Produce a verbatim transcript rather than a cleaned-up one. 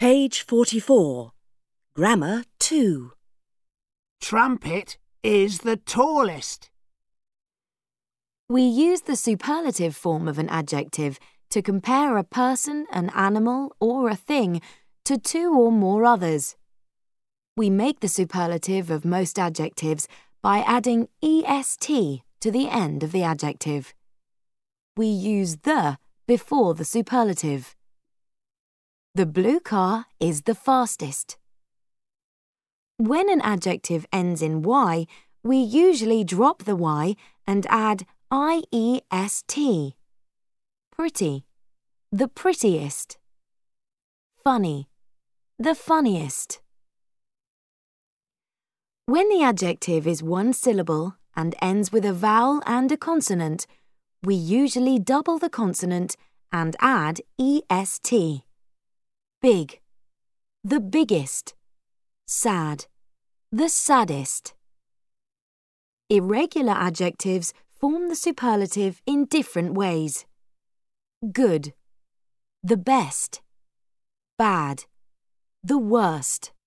Page forty-four. Grammar two. Trumpet is the tallest. We use the superlative form of an adjective to compare a person, an animal, or a thing to two or more others. We make the superlative of most adjectives by adding est to the end of the adjective. We use the before the superlative. The blue car is the fastest. When an adjective ends in y, we usually drop the y and add iest. Pretty, the prettiest. Funny, the funniest. When the adjective is one syllable and ends with a vowel and a consonant, we usually double the consonant and add est. Big, the biggest. Sad, the saddest. Irregular adjectives form the superlative in different ways. Good, the best. Bad, the worst.